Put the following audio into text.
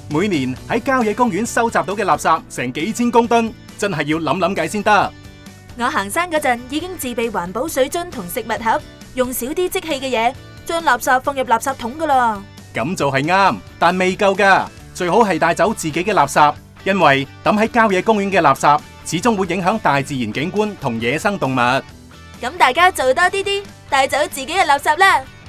每年喺郊野公園收集到嘅垃圾成幾千公噸，真係要諗諗計先得。 我行山嗰陣已經自備環保水樽同食物盒，用少啲即棄嘅嘢，將垃圾放入垃圾桶噶啦。 咁就係啱，但未夠噶，最好係帶走自己嘅垃圾，因為抌喺郊野公園嘅垃圾始終會影響大自然景觀同野生動物。 咁大家做多啲，帶走自己嘅垃圾啦。